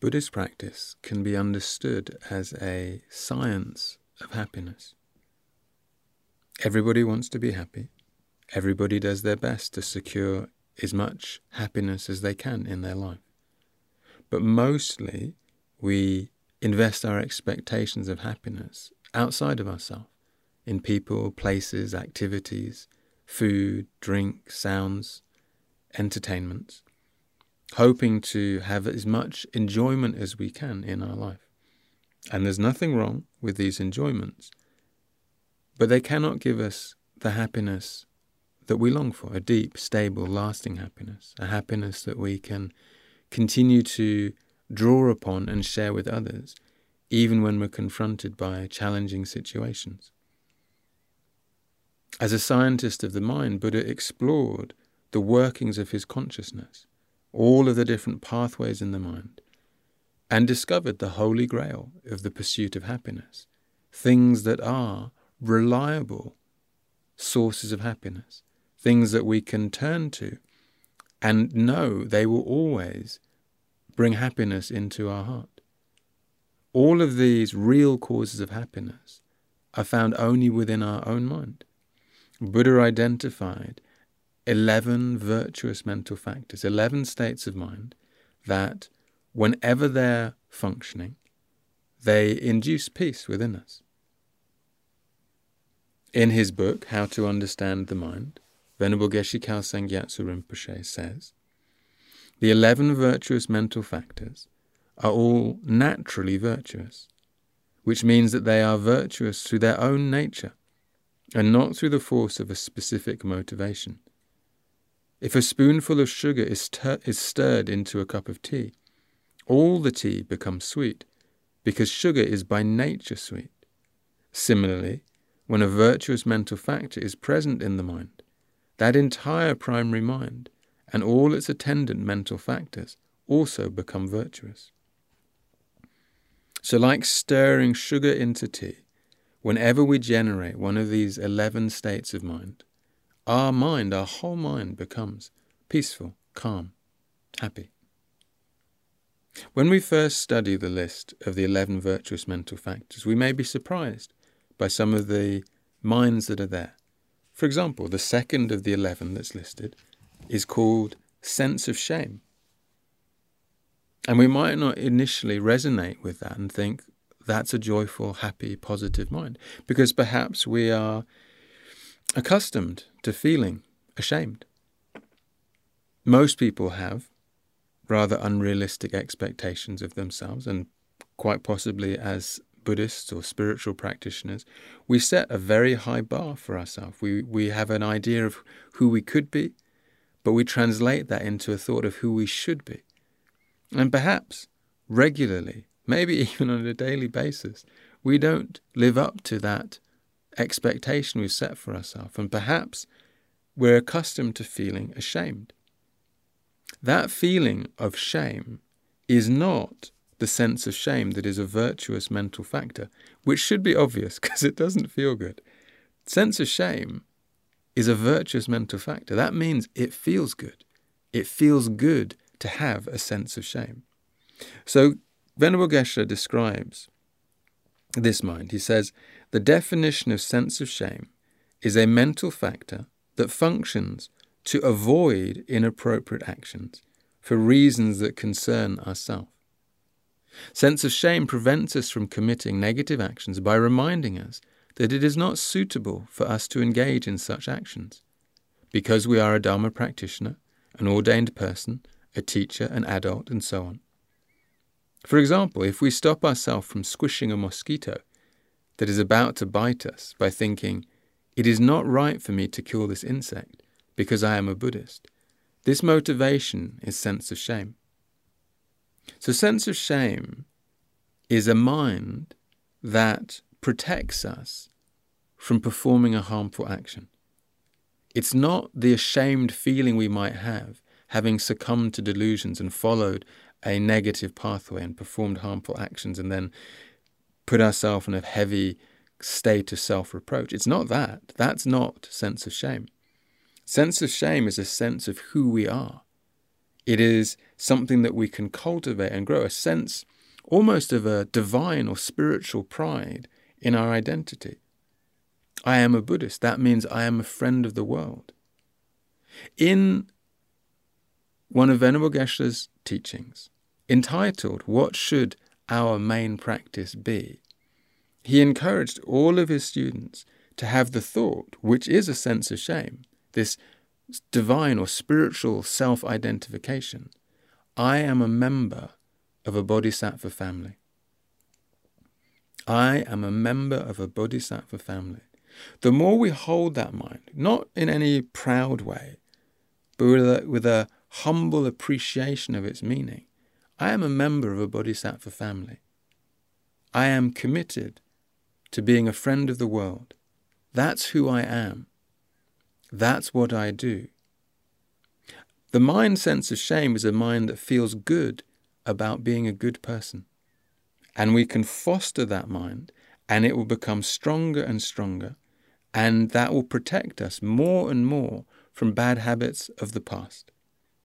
Buddhist practice can be understood as a science of happiness. Everybody wants to be happy. Everybody does their best to secure as much happiness as they can in their life. But mostly we invest our expectations of happiness outside of ourselves, in people, places, activities, food, drink, sounds, entertainments, hoping to have as much enjoyment as we can in our life. And there's nothing wrong with these enjoyments, but they cannot give us the happiness that we long for, a deep, stable, lasting happiness, a happiness that we can continue to draw upon and share with others, even when we're confronted by challenging situations. As a scientist of the mind, Buddha explored the workings of his consciousness, all of the different pathways in the mind, and discovered the holy grail of the pursuit of happiness, things that are reliable sources of happiness, things that we can turn to and know they will always bring happiness into our heart. All of these real causes of happiness are found only within our own mind. Buddha identified 11 virtuous mental factors, 11 states of mind that, whenever they're functioning, they induce peace within us. In his book, How to Understand the Mind, Venerable Geshe Khalsang Gyatso Rinpoche says, the 11 virtuous mental factors are all naturally virtuous, which means that they are virtuous through their own nature and not through the force of a specific motivation. If a spoonful of sugar is stirred into a cup of tea, all the tea becomes sweet, because sugar is by nature sweet. Similarly, when a virtuous mental factor is present in the mind, that entire primary mind and all its attendant mental factors also become virtuous. So like stirring sugar into tea, whenever we generate one of these 11 states of mind, our mind, our whole mind, becomes peaceful, calm, happy. When we first study the list of the 11 virtuous mental factors, we may be surprised by some of the minds that are there. For example, the second of the 11 that's listed is called sense of shame. And we might not initially resonate with that and think that's a joyful, happy, positive mind, because perhaps we are accustomed to feeling ashamed. Most people have rather unrealistic expectations of themselves, and quite possibly as Buddhists or spiritual practitioners, we set a very high bar for ourselves. We have an idea of who we could be, but we translate that into a thought of who we should be. And perhaps regularly, maybe even on a daily basis, we don't live up to that expectation we've set for ourselves, and perhaps we're accustomed to feeling ashamed. That feeling of shame is not the sense of shame that is a virtuous mental factor, which should be obvious because it doesn't feel good. Sense of shame is a virtuous mental factor. That means it feels good. It feels good to have a sense of shame. So Venerable Geshe describes this mind. He says, the definition of sense of shame is a mental factor that functions to avoid inappropriate actions for reasons that concern ourselves. Sense of shame prevents us from committing negative actions by reminding us that it is not suitable for us to engage in such actions. Because we are a Dharma practitioner, an ordained person, a teacher, an adult, and so on. For example, if we stop ourselves from squishing a mosquito that is about to bite us by thinking, it is not right for me to kill this insect because I am a Buddhist, this motivation is sense of shame. So sense of shame is a mind that protects us from performing a harmful action. It's not the ashamed feeling we might have having succumbed to delusions and followed a negative pathway and performed harmful actions and then put ourselves in a heavy state of self-reproach. It's not that. That's not sense of shame. Sense of shame is a sense of who we are. It is something that we can cultivate and grow, a sense almost of a divine or spiritual pride in our identity. I am a Buddhist. That means I am a friend of the world. In one of Venerable Geshe's teachings, entitled, "What Should Our Main Practice Be?" he encouraged all of his students to have the thought, which is a sense of shame, this divine or spiritual self-identification. I am a member of a bodhisattva family. I am a member of a bodhisattva family. The more we hold that mind, not in any proud way, but with a humble appreciation of its meaning, I am a member of a bodhisattva family. I am committed to being a friend of the world. That's who I am. That's what I do. The mind sense of shame is a mind that feels good about being a good person. And we can foster that mind, and it will become stronger and stronger, and that will protect us more and more from bad habits of the past.